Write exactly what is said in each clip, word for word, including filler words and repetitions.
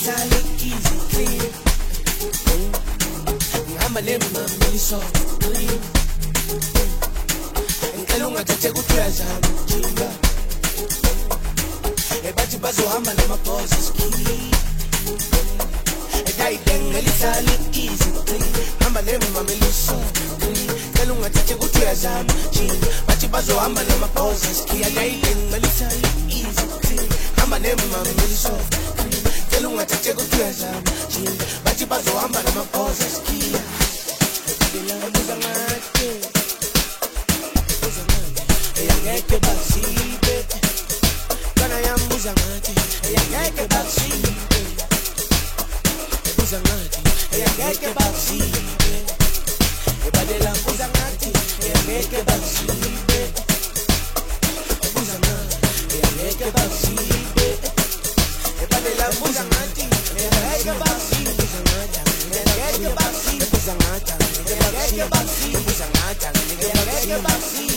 lihlale easy clean. Ngihamba nemami soft clean. Ngicela ungathathe kuthi uyazama jinga. Ebathi bazohamba namabhozi ski. Ekayidenge lihlale easy clean. Ngihamba nemami soft clean. Ngicela ungathathe kuthi uyazama jinga. Bathi bazohamba namabhozi ski. Ekayidenge lihlale easy clean. Ngihamba nemami soft clean. Ngicela ungathathe kuthi uyazama jinga. Bathi bazohamba namabhozi ski. Ngeke bazibe kana yambuza ngathi ngeke bazibe buza ngathi ngeke bazibe ebadela buza ngathi ngeke bazibe buza ngathi ngeke bazibe ebadela buza ngathi ngeke bazibe buza ngathi ngeke bazibe buza ngathi ngeke bazibe buza ngathi ngeke bazibe.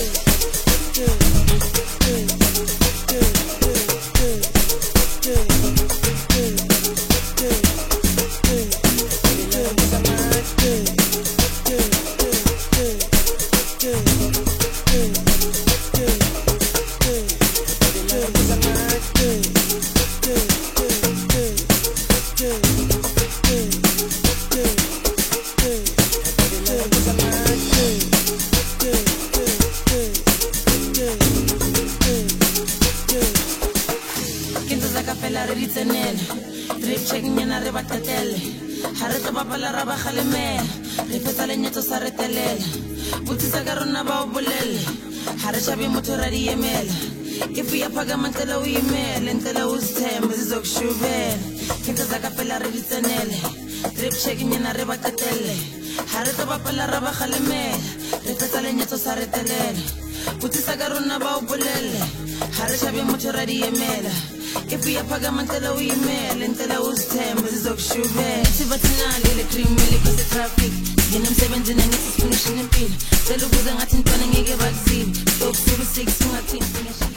Drip checking yana re batatele ha re tlo bapala ra ba khalemela re fetsa lenyetso sa re telela butsisa ka rona ba o bolele ha re shabe motho ra di emela if ya phaga mantela o imela ntela o sithemba sizokushubela into zaka phela re ditsenele drip checking yana re batatele ha re tlo bapala ra ba khalemela re fetsa lenyetso sa re telela butsisa ka rona ba o bolele ha re shabe motho ra di emela if we apaga mantela we email ntela uzithemba sizokushubela sibathinali le cream le kuse traffic yena umsebenzi nangisi finishing impilo cela ukuze ngathi ntwana ngeke bakuzibe stop zero six ungathi finish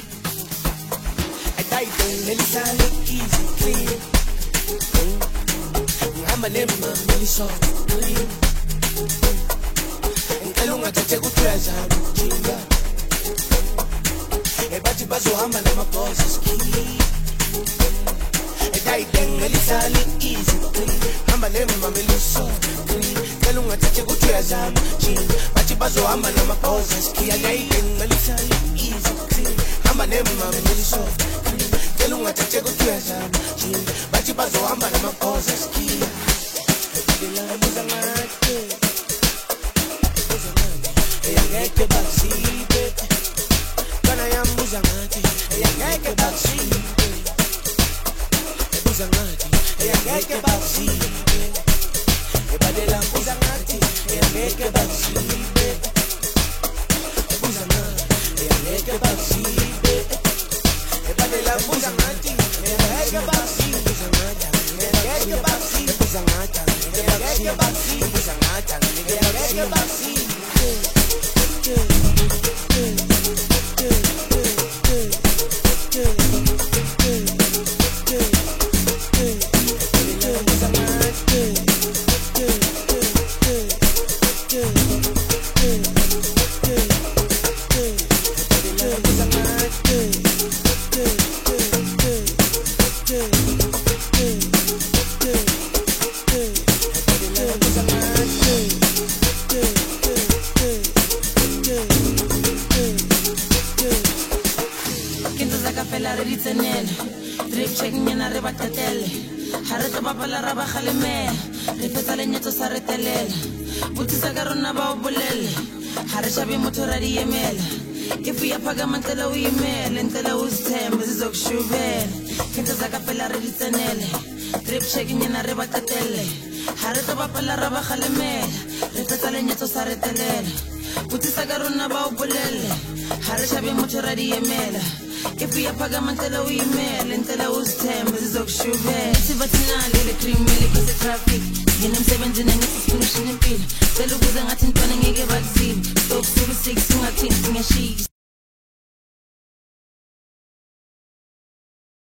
ayidele lihlale easy clean ngihamba nemami soft clean ngicela ungathathe kuthi uyazama jinga ebathi bazohamba namabhozi ski. Ekayidenge lihlale easy clean. Hamba nemami soft clean. Ngicela ungathathe kuthi uyazama jinga. Bathi bazohamba namabhozi ski. Ekayidenge lihlale easy clean. Hamba nemami soft clean. Ngicela ungathathe kuthi uyazama jinga. Bathi bazohamba namabhozi ski. Buza ngathi buza ngathi ngeke bazibe kana yambuza ngathi ngeke bazibe buza ngathi ngeke bazibe ebadela buza ngathi ngeke bazibe buza ngathi ngeke bazibe ebadela buza ngathi ngeke bazibe buza ngathi ngeke bazibe buza ngathi ngeke bazibe buza ngathi ngeke bazibe. Drip checking yana re batatele ha re tlo bapala ra ba khalemela re fetsa lenyetso sa re telela butsisa ka rona ba o bolele ha re shabe motho ra di emela if ya phaga mantela o imela ntela o sithemba sizokushubela into zaka phela re ditsenele drip checking yana re batatele ha re tlo bapala ra ba khalemela re fetsa lenyetso sa re telela butsisa ka rona ba o bolele ha re shabe motho ra di emela if we apaga mantela we email ntela uzithemba sizokushubela sibathinali le cream le kuse traffic yena umsebenzi nangisi finishing impilo cela ukuze ngathi ntwana ngeke bakuzibe stop zero six ungathi ngiyashisa.